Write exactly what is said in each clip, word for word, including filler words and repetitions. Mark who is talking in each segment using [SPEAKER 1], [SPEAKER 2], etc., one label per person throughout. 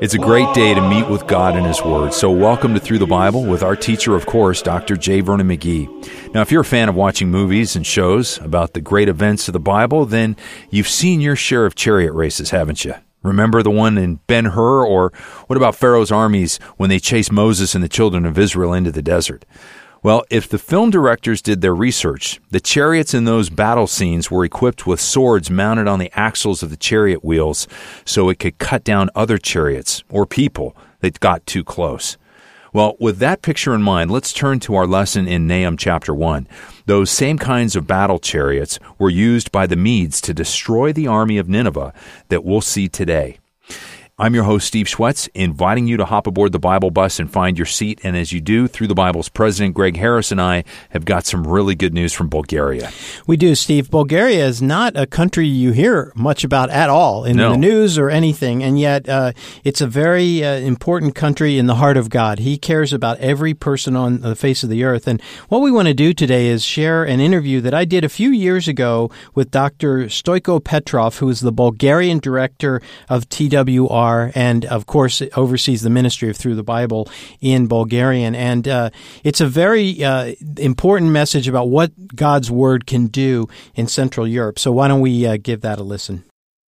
[SPEAKER 1] It's a great day to meet with God and His Word. So welcome to Through the Bible with our teacher, of course, Doctor J. Vernon McGee. Now, if you're a fan of watching movies and shows about the great events of the Bible, then you've seen your share of chariot races, haven't you? Remember the one in Ben-Hur, or what about Pharaoh's armies when they chased Moses and the children of Israel into the desert? Well, if the film directors did their research, the chariots in those battle scenes were equipped with swords mounted on the axles of the chariot wheels so it could cut down other chariots or people that got too close. Well, with that picture in mind, let's turn to our lesson in Nahum chapter one. Those same kinds of battle chariots were used by the Medes to destroy the army of Nineveh that we'll see today. I'm your host, Steve Schwetz, inviting you to hop aboard the Bible bus and find your seat. And as you do, Through the Bible's President Greg Harris and I have got some really good news from Bulgaria.
[SPEAKER 2] We do, Steve. Bulgaria is not a country you hear much about at all in
[SPEAKER 1] No.
[SPEAKER 2] the news or anything, and yet uh, it's a very uh, important country in the heart of God. He cares about every person on the face of the earth. And what we want to do today is share an interview that I did a few years ago with Doctor Stoyko Petrov, who is the Bulgarian director of T W R, and, of course, oversees the ministry of Through the Bible in Bulgarian. And uh, it's a very uh, important message about what God's Word can do in Central Europe. So why don't we uh, give that a listen?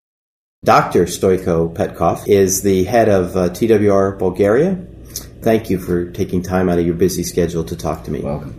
[SPEAKER 3] Doctor Stoyko Petrov is the head of uh, T W R Bulgaria. Thank you for taking time out of your busy schedule to talk to me.
[SPEAKER 4] Welcome.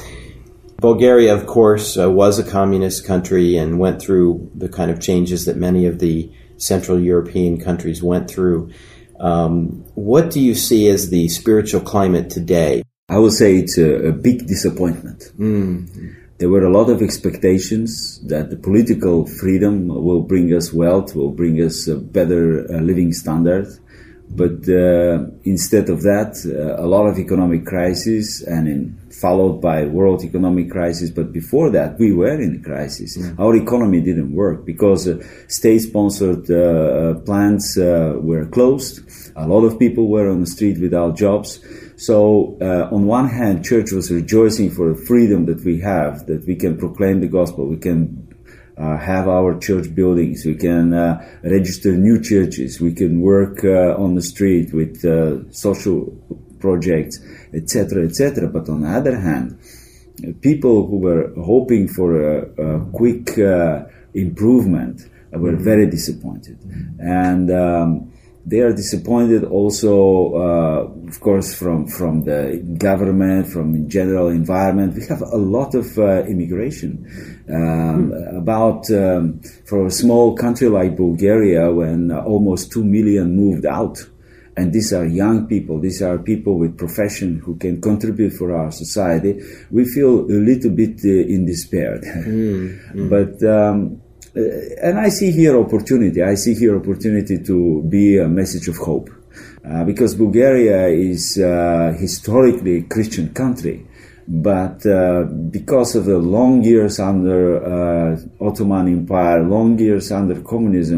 [SPEAKER 3] Bulgaria, of course, uh, was a communist country and went through the kind of changes that many of the Central European countries went through. Um, what do you see as the spiritual climate today?
[SPEAKER 4] I would say it's a, a big disappointment.
[SPEAKER 3] Mm.
[SPEAKER 4] There were a lot of expectations that the political freedom will bring us wealth, will bring us a better uh, living standard. But uh, instead of that, uh, a lot of economic crisis, and in, followed by world economic crisis. But before that, we were in a crisis. Mm. Our economy didn't work because uh, state-sponsored uh, plants uh, were closed. A lot of people were on the street without jobs. So uh, on one hand, church was rejoicing for the freedom that we have, that we can proclaim the gospel, we can Uh, have our church buildings, we can uh, register new churches, we can work uh, on the street with uh, social projects, et cetera, et cetera. But on the other hand, people who were hoping for a, a quick uh, improvement were very disappointed. And um, they are disappointed also, uh, of course, from, from the government, from the general environment. We have a lot of uh, immigration. Um, hmm. About, um, for a small country like Bulgaria, when uh, almost two million moved out. And these are young people, these are people with profession who can contribute for our society. We feel a little bit uh, in despair. mm. Mm. But... Um, Uh, and I see here opportunity. I see here opportunity to be a message of hope. Uh, because Bulgaria is uh, historically a Christian country. But uh, because of the long years under uh, Ottoman Empire, long years under communism,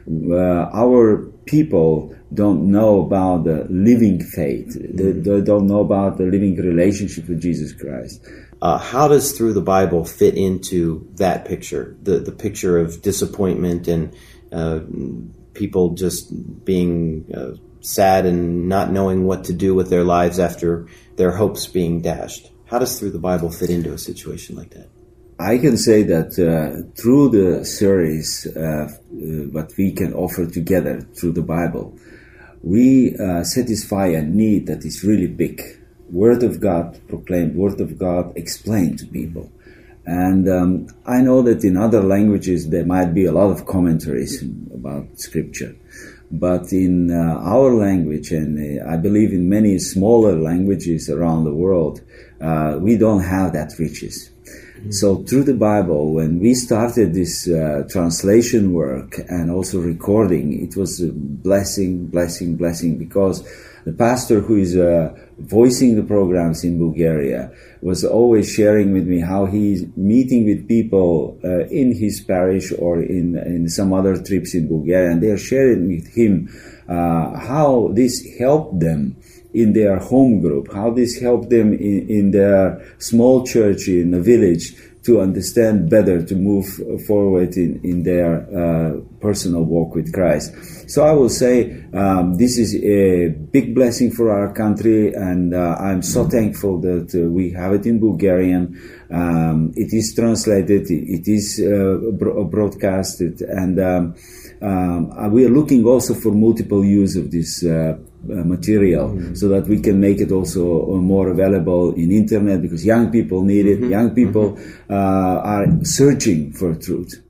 [SPEAKER 4] uh, our people don't know about the living faith. They, they don't know about the living relationship with Jesus Christ.
[SPEAKER 3] Uh, how does Through the Bible fit into that picture, the the picture of disappointment and uh, people just being uh, sad and not knowing what to do with their lives after their hopes being dashed? How does Through the Bible fit into a situation like that?
[SPEAKER 4] I can say that uh, through the series, uh, uh, what we can offer together through the Bible, we uh, satisfy a need that is really big. Word of God proclaimed, Word of God explained to people. And um, I know that in other languages there might be a lot of commentaries about Scripture. But in uh, our language, and uh, I believe in many smaller languages around the world, uh, we don't have that riches. Mm-hmm. So through the Bible, when we started this uh, translation work and also recording, it was a blessing, blessing, blessing, because the pastor who is uh, voicing the programs in Bulgaria was always sharing with me how he's meeting with people uh, in his parish or in, in some other trips in Bulgaria, and they are sharing with him uh, how this helped them in their home group, how this helped them in, in their small church in a village to understand better, to move forward in, in their uh, personal walk with Christ. So I will say um, this is a big blessing for our country, and uh, I'm so thankful that uh, we have it in Bulgarian. Um, it is translated, it is uh, bro- broadcasted, and um, um, we are looking also for multiple use of this uh, uh, material mm-hmm. so that we can make it also more available in internet, because young people need it. Mm-hmm. Young people mm-hmm. uh, are searching for truth.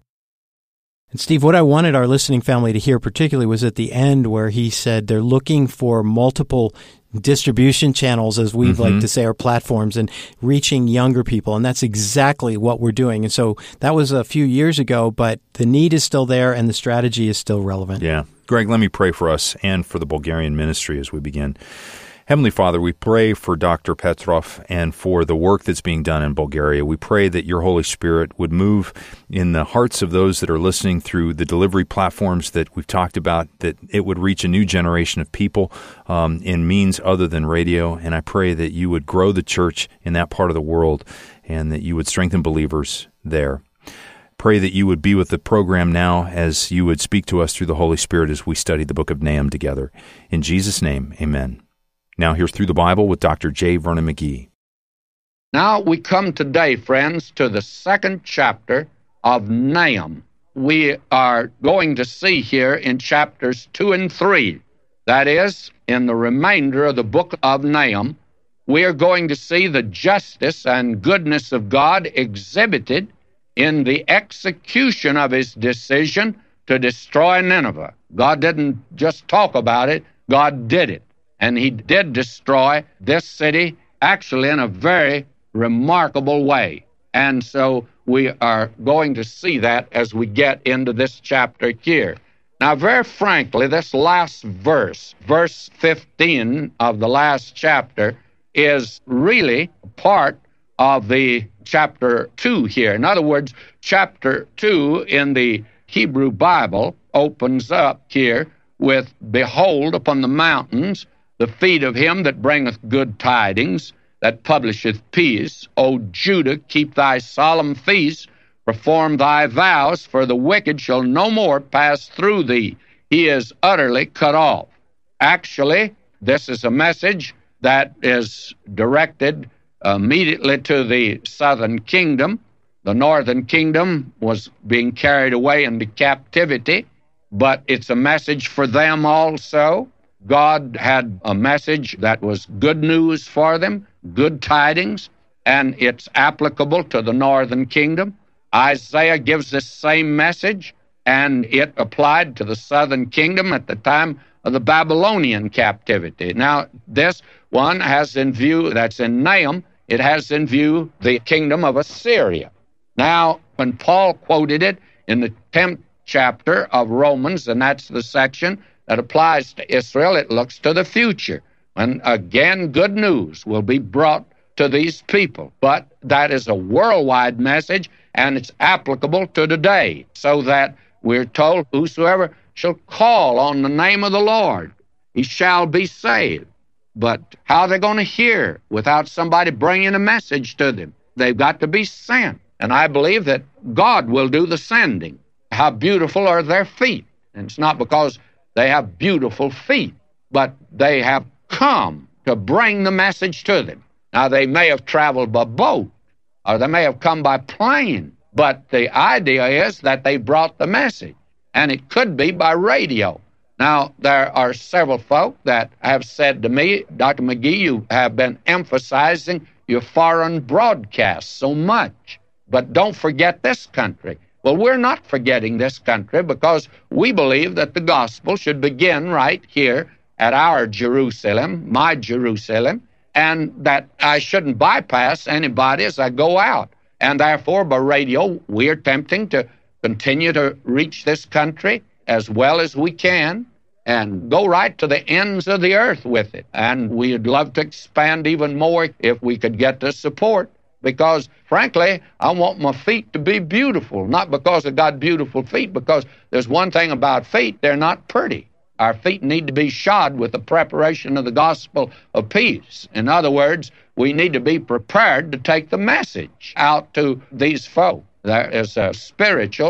[SPEAKER 2] And Steve, what I wanted our listening family to hear particularly was at the end where he said they're looking for multiple distribution channels, as we mm-hmm. like to say, or platforms, and reaching younger people. And that's exactly what we're doing. And so that was a few years ago, but the need is still there and the strategy is still relevant.
[SPEAKER 1] Yeah. Greg, let me pray for us and for the Bulgarian ministry as we begin. Heavenly Father, we pray for Doctor Petrov and for the work that's being done in Bulgaria. We pray that your Holy Spirit would move in the hearts of those that are listening through the delivery platforms that we've talked about, that it would reach a new generation of people um, in means other than radio. And I pray that you would grow the church in that part of the world and that you would strengthen believers there. Pray that you would be with the program now as you would speak to us through the Holy Spirit as we study the book of Nahum together. In Jesus' name, amen. Now here's Through the Bible with Doctor J. Vernon McGee.
[SPEAKER 5] Now we come today, friends, to the second chapter of Nahum. We are going to see here in chapters two and three, that is, in the remainder of the book of Nahum, we are going to see the justice and goodness of God exhibited in the execution of his decision to destroy Nineveh. God didn't just talk about it, God did it. And he did destroy this city, actually in a very remarkable way. And so we are going to see that as we get into this chapter here. Now, very frankly, this last verse, verse fifteen of the last chapter, is really part of the chapter two here. In other words, chapter two in the Hebrew Bible opens up here with, "Behold upon the mountains the feet of him that bringeth good tidings, that publisheth peace. O Judah, keep thy solemn feasts, perform thy vows, for the wicked shall no more pass through thee. He is utterly cut off." Actually, this is a message that is directed immediately to the southern kingdom. The northern kingdom was being carried away into captivity, but it's a message for them also. God had a message that was good news for them, good tidings, and it's applicable to the northern kingdom. Isaiah gives this same message, and it applied to the southern kingdom at the time of the Babylonian captivity. Now, this one has in view, that's in Nahum, it has in view the kingdom of Assyria. Now, when Paul quoted it in the tenth chapter of Romans, and that's the section that applies to Israel, it looks to the future. And again, good news will be brought to these people. But that is a worldwide message, and it's applicable to today, so that we're told, "Whosoever shall call on the name of the Lord, he shall be saved." But how are they going to hear without somebody bringing a message to them? They've got to be sent. And I believe that God will do the sending. How beautiful are their feet. And it's not because they have beautiful feet, but they have come to bring the message to them. Now, they may have traveled by boat, or they may have come by plane, but the idea is that they brought the message, and it could be by radio. Now, there are several folk that have said to me, "Doctor McGee, you have been emphasizing your foreign broadcasts so much, but don't forget this country." Well, we're not forgetting this country, because we believe that the gospel should begin right here at our Jerusalem, my Jerusalem, and that I shouldn't bypass anybody as I go out. And therefore, by radio, we are attempting to continue to reach this country as well as we can and go right to the ends of the earth with it. And we'd love to expand even more if we could get the support. Because, frankly, I want my feet to be beautiful, not because I've got beautiful feet, because there's one thing about feet, they're not pretty. Our feet need to be shod with the preparation of the gospel of peace. In other words, we need to be prepared to take the message out to these folk. There is a spiritual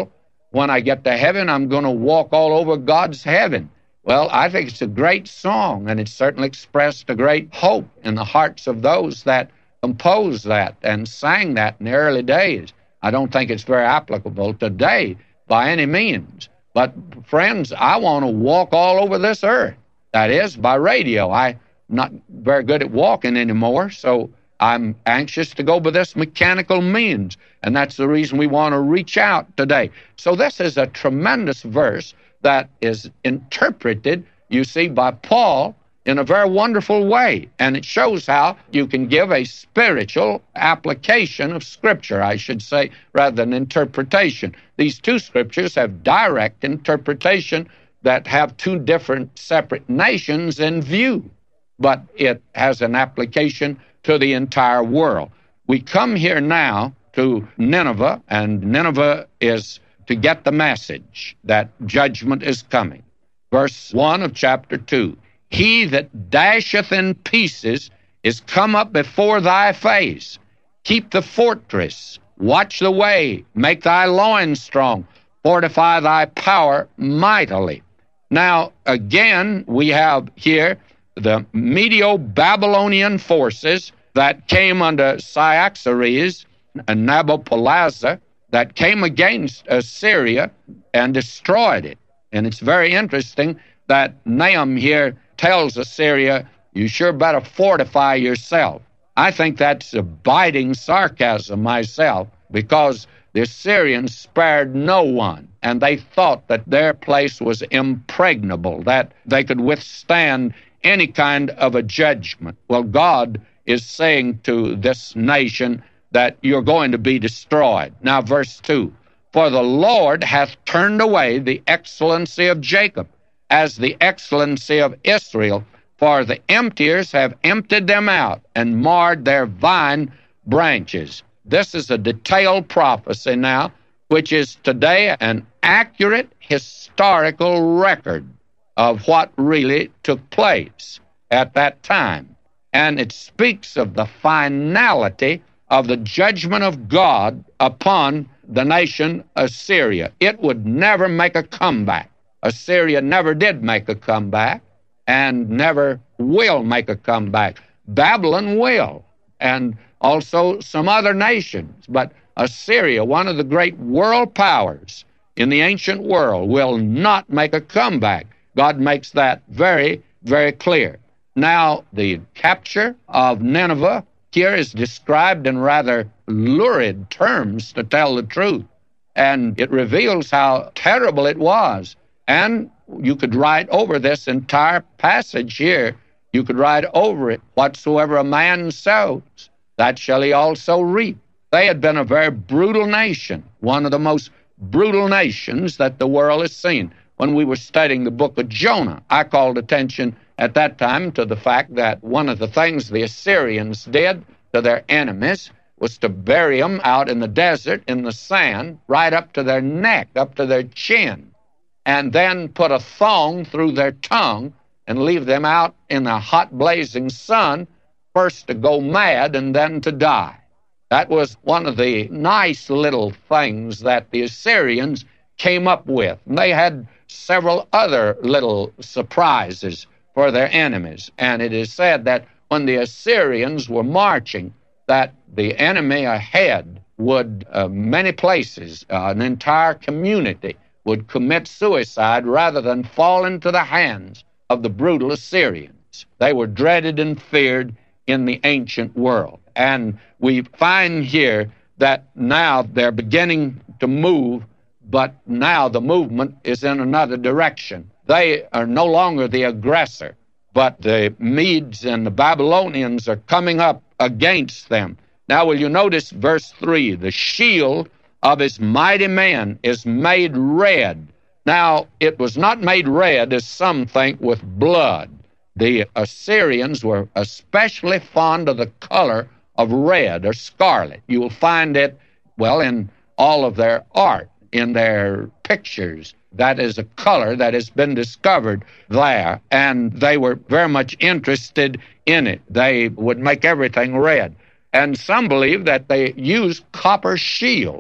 [SPEAKER 5] when I get to heaven, I'm going to walk all over God's heaven. Well, I think it's a great song, and it certainly expressed a great hope in the hearts of those that composed that and sang that in the early days. I don't think it's very applicable today by any means. But, friends, I want to walk all over this earth. That is, by radio. I'm not very good at walking anymore, so I'm anxious to go by this mechanical means, and that's the reason we want to reach out today. So this is a tremendous verse that is interpreted, you see, by Paul in a very wonderful way, and it shows how you can give a spiritual application of Scripture, I should say, rather than interpretation. These two Scriptures have direct interpretation that have two different separate nations in view, but it has an application to the entire world. We come here now to Nineveh, and Nineveh is to get the message that judgment is coming. Verse one of chapter two, He that dasheth in pieces is come up before thy face. Keep the fortress, watch the way, make thy loins strong, fortify thy power mightily. Now, again, we have here the Medo-Babylonian forces that came under Cyaxares and Nabopolassar that came against Assyria and destroyed it. And it's very interesting that Nahum here tells Assyria, you sure better fortify yourself. I think that's a biting sarcasm myself, because the Assyrians spared no one, and they thought that their place was impregnable, that they could withstand any kind of a judgment. Well, God is saying to this nation that you're going to be destroyed. Now, verse two, For the Lord hath turned away the excellency of Jacob, as the excellency of Israel, for the emptiers have emptied them out, and marred their vine branches. This is a detailed prophecy now, which is today an accurate historical record of what really took place at that time. And it speaks of the finality of the judgment of God upon the nation Assyria. It would never make a comeback. Assyria never did make a comeback and never will make a comeback. Babylon will, and also some other nations. But Assyria, one of the great world powers in the ancient world, will not make a comeback. God makes that very, very clear. Now, the capture of Nineveh here is described in rather lurid terms, to tell the truth, and it reveals how terrible it was. And you could write over this entire passage here, you could write over it, whatsoever a man sows, that shall he also reap. They had been a very brutal nation, one of the most brutal nations that the world has seen. When we were studying the book of Jonah, I called attention at that time to the fact that one of the things the Assyrians did to their enemies was to bury them out in the desert in the sand right up to their neck, up to their chin, and then put a thong through their tongue and leave them out in the hot blazing sun, first to go mad and then to die. That was one of the nice little things that the Assyrians came up with. And they had several other little surprises for their enemies. And it is said that when the Assyrians were marching, that the enemy ahead would, uh, many places, uh, an entire community would commit suicide rather than fall into the hands of the brutal Assyrians. They were dreaded and feared in the ancient world. And we find here that now they're beginning to move, but now the movement is in another direction. They are no longer the aggressor, but the Medes and the Babylonians are coming up against them. Now, will you notice verse three? The shield of his mighty man is made red. Now, it was not made red, as some think, with blood. The Assyrians were especially fond of the color of red or scarlet. You will find it, well, in all of their art, in their pictures. That is a color that has been discovered there, and they were very much interested in it. They would make everything red. And some believe that they used copper shields,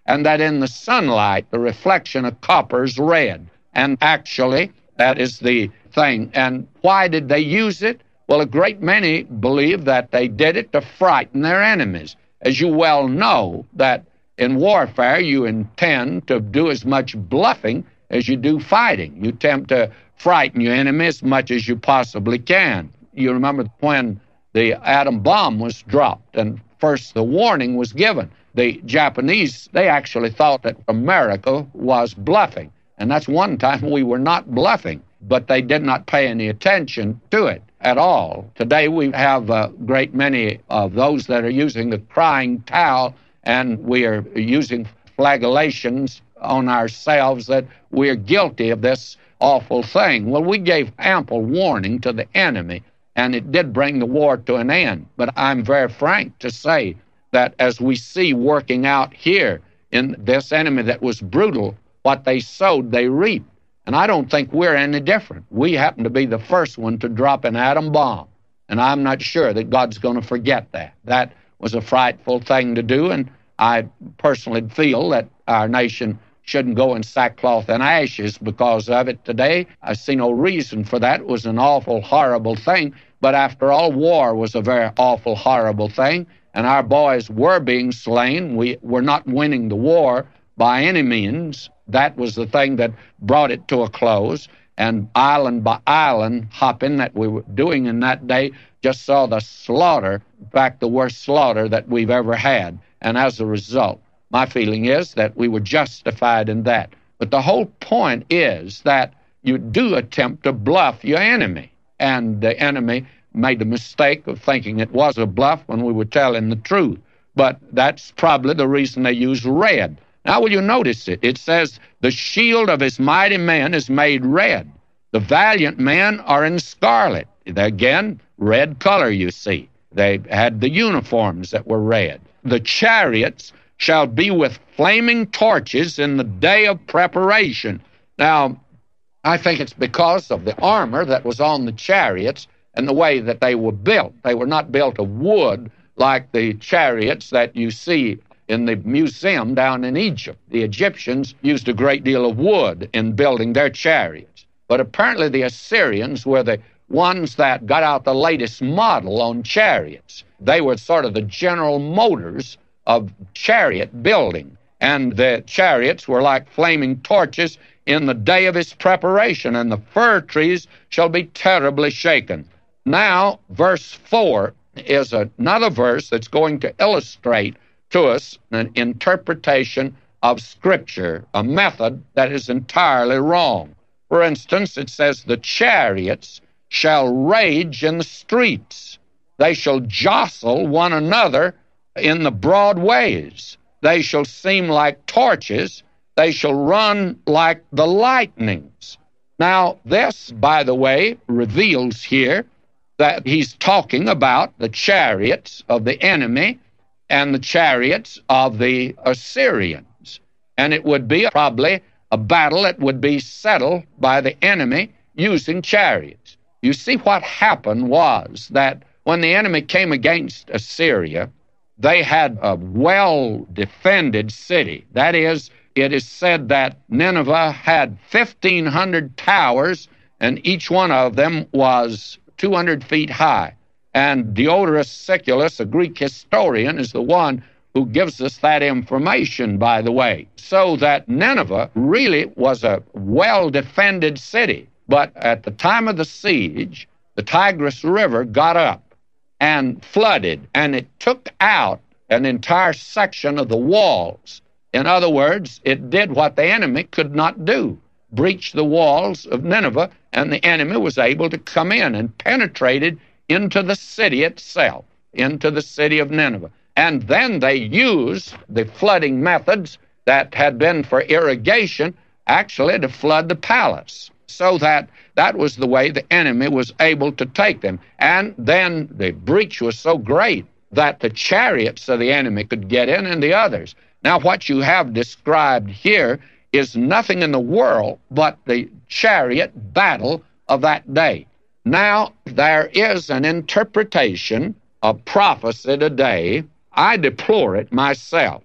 [SPEAKER 5] and that in the sunlight, the reflection of copper is red. And actually, that is the thing. And why did they use it? Well, a great many believe that they did it to frighten their enemies. As you well know, that in warfare, you intend to do as much bluffing as you do fighting. You attempt to frighten your enemy as much as you possibly can. You remember when the atom bomb was dropped, and first the warning was given. The Japanese, they actually thought that America was bluffing. And that's one time we were not bluffing, but they did not pay any attention to it at all. Today we have a great many of those that are using the crying towel, and we are using flagellations on ourselves that we're guilty of this awful thing. Well, we gave ample warning to the enemy, and it did bring the war to an end. But I'm very frank to say that as we see working out here in this enemy that was brutal, what they sowed, they reaped. And I don't think we're any different. We happen to be the first one to drop an atom bomb. And I'm not sure that God's going to forget that. That was a frightful thing to do, and I personally feel that our nation shouldn't go in sackcloth and ashes because of it today. I see no reason for that. It was an awful, horrible thing. But after all, war was a very awful, horrible thing, and our boys were being slain. We were not winning the war by any means. That was the thing that brought it to a close. And island by island hopping that we were doing in that day just saw the slaughter, in fact, the worst slaughter that we've ever had. And as a result, my feeling is that we were justified in that. But the whole point is that you do attempt to bluff your enemy. And the enemy made the mistake of thinking it was a bluff when we were telling the truth. But that's probably the reason they use red. Now, will you notice it? It says, the shield of his mighty men is made red. The valiant men are in scarlet. Again, red color, you see. They had the uniforms that were red. The chariots shall be with flaming torches in the day of preparation. Now, I think it's because of the armor that was on the chariots and the way that they were built. They were not built of wood like the chariots that you see in the museum down in Egypt. The Egyptians used a great deal of wood in building their chariots. But apparently the Assyrians were the ones that got out the latest model on chariots. They were sort of the General Motors of chariot building. And the chariots were like flaming torches in the day of his preparation, and the fir trees shall be terribly shaken. Now, verse four is another verse that's going to illustrate to us an interpretation of Scripture, a method that is entirely wrong. For instance, it says, the chariots shall rage in the streets. They shall jostle one another in the broad ways. They shall seem like torches. They shall run like the lightnings. Now, this, by the way, reveals here that he's talking about the chariots of the enemy and the chariots of the Assyrians. And it would be probably a battle that would be settled by the enemy using chariots. You see, what happened was that when the enemy came against Assyria, they had a well-defended city. That is, it is said that Nineveh had fifteen hundred towers, and each one of them was two hundred feet high. And Diodorus Siculus, a Greek historian, is the one who gives us that information, by the way. So that Nineveh really was a well-defended city. But at the time of the siege, the Tigris River got up and flooded, and it took out an entire section of the walls. In other words, it did what the enemy could not do, breach the walls of Nineveh, and the enemy was able to come in and penetrated into the city itself, into the city of Nineveh. And then they used the flooding methods that had been for irrigation actually to flood the palace, so that that was the way the enemy was able to take them. And then the breach was so great that the chariots of the enemy could get in and the others. Now, what you have described here is nothing in the world but the chariot battle of that day. Now, there is an interpretation of prophecy today. I deplore it myself.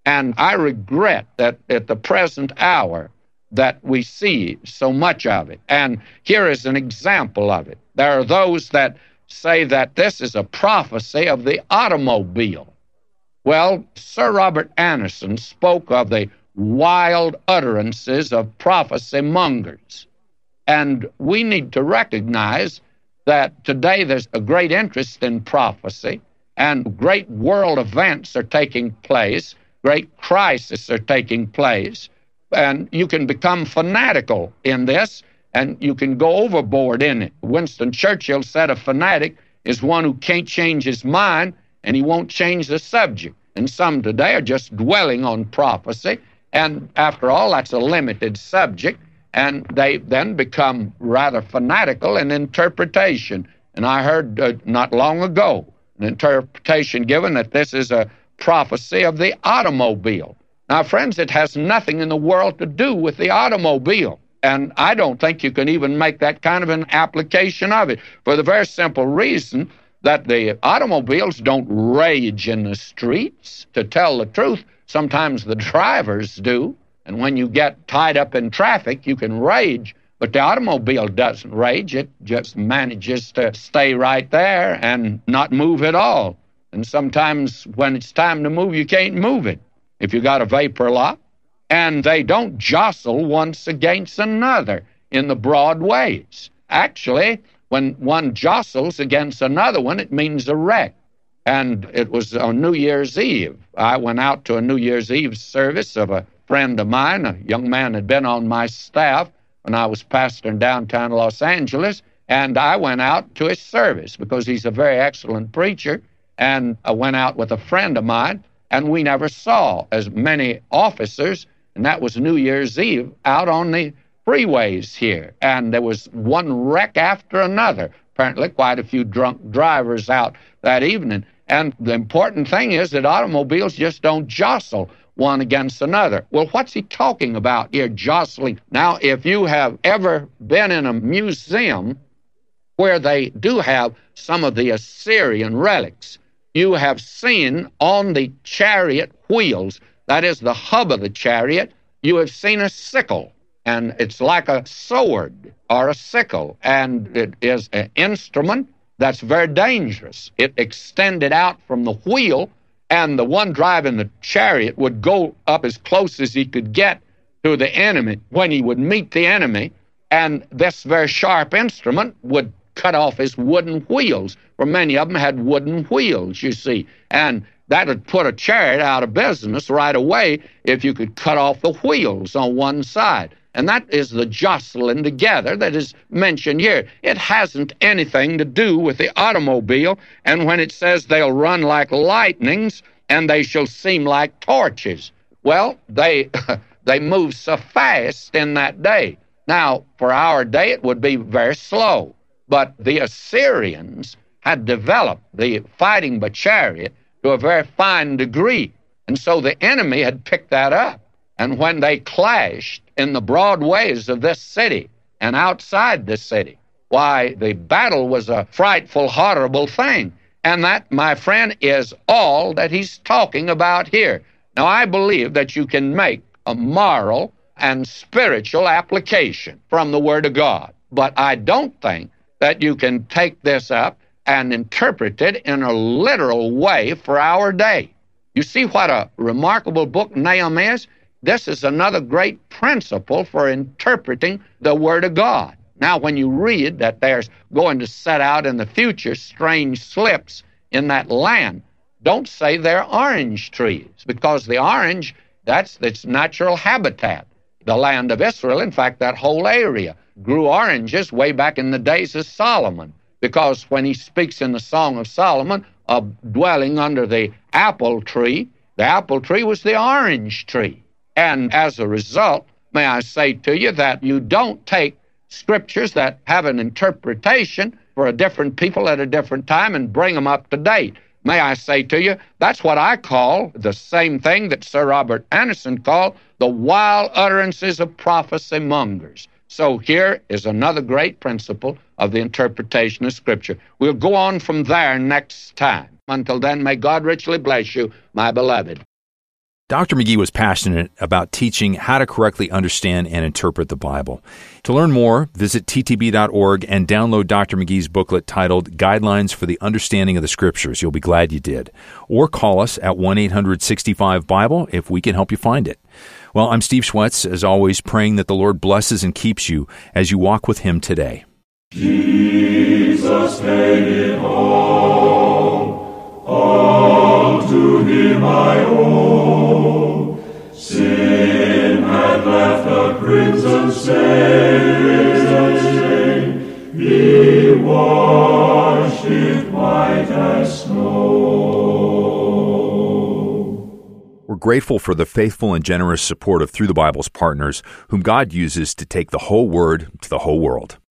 [SPEAKER 5] And I regret that at the present hour that we see so much of it. And here is an example of it. There are those that say that this is a prophecy of the automobile. Well, Sir Robert Anderson spoke of the wild utterances of prophecy mongers. And we need to recognize that today there's a great interest in prophecy, and great world events are taking place, great crises are taking place, and you can become fanatical in this, and you can go overboard in it. Winston Churchill said a fanatic is one who can't change his mind, and he won't change the subject. And some today are just dwelling on prophecy, and after all, that's a limited subject, and they then become rather fanatical in interpretation. And I heard uh, not long ago an interpretation given that this is a prophecy of the automobile. Now, friends, it has nothing in the world to do with the automobile. And I don't think you can even make that kind of an application of it, for the very simple reason that the automobiles don't rage in the streets. To tell the truth, sometimes the drivers do. And when you get tied up in traffic, you can rage. But the automobile doesn't rage. It just manages to stay right there and not move at all. And sometimes when it's time to move, you can't move it if you got a vapor lock. And they don't jostle one against another in the broad ways. Actually, when one jostles against another one, it means a wreck. And it was on New Year's Eve. I went out to a New Year's Eve service of a friend of mine. A young man had been on my staff when I was pastor in downtown Los Angeles, and I went out to his service because he's a very excellent preacher, and I went out with a friend of mine, and we never saw as many officers, and that was New Year's Eve, out on the freeways here, and there was one wreck after another. Apparently quite a few drunk drivers out that evening, and the important thing is that automobiles just don't jostle one against another. Well, what's he talking about here, jostling? Now, if you have ever been in a museum where they do have some of the Assyrian relics, you have seen on the chariot wheels, that is the hub of the chariot, you have seen a sickle, and it's like a sword or a sickle, and it is an instrument that's very dangerous. It extended out from the wheel, and the one driving the chariot would go up as close as he could get to the enemy when he would meet the enemy, and this very sharp instrument would cut off his wooden wheels, for many of them had wooden wheels, you see, and that would put a chariot out of business right away if you could cut off the wheels on one side. And that is the jostling together that is mentioned here. It hasn't anything to do with the automobile, and when it says they'll run like lightnings and they shall seem like torches, well, they they move so fast in that day. Now, for our day, it would be very slow, but the Assyrians had developed the fighting by chariot to a very fine degree, and so the enemy had picked that up. And when they clashed in the broad ways of this city and outside the city, why, the battle was a frightful, horrible thing. And that, my friend, is all that he's talking about here. Now, I believe that you can make a moral and spiritual application from the Word of God, but I don't think that you can take this up and interpret it in a literal way for our day. You see what a remarkable book Nahum is? This is another great principle for interpreting the Word of God. Now, when you read that there's going to set out in the future strange slips in that land, don't say they're orange trees, because the orange, that's its natural habitat. The land of Israel, in fact, that whole area, grew oranges way back in the days of Solomon, because when he speaks in the Song of Solomon of dwelling under the apple tree, the apple tree was the orange tree. And as a result, may I say to you that you don't take scriptures that have an interpretation for a different people at a different time and bring them up to date. May I say to you, that's what I call the same thing that Sir Robert Anderson called the wild utterances of prophecy mongers. So here is another great principle of the interpretation of Scripture. We'll go on from there next time. Until then, may God richly bless you, my beloved.
[SPEAKER 1] Doctor McGee was passionate about teaching how to correctly understand and interpret the Bible. To learn more, visit T T B dot org and download Doctor McGee's booklet titled Guidelines for the Understanding of the Scriptures. You'll be glad you did. Or call us at one eight hundred sixty-five Bible if we can help you find it. Well, I'm Steve Schwetz, as always, praying that the Lord blesses and keeps you as you walk with Him today.
[SPEAKER 6] Jesus paid it all, all to Him I owe. Sin had left a crimson stain, He washed it white as snow.
[SPEAKER 1] We're grateful for the faithful and generous support of Through the Bible's partners, whom God uses to take the whole Word to the whole world.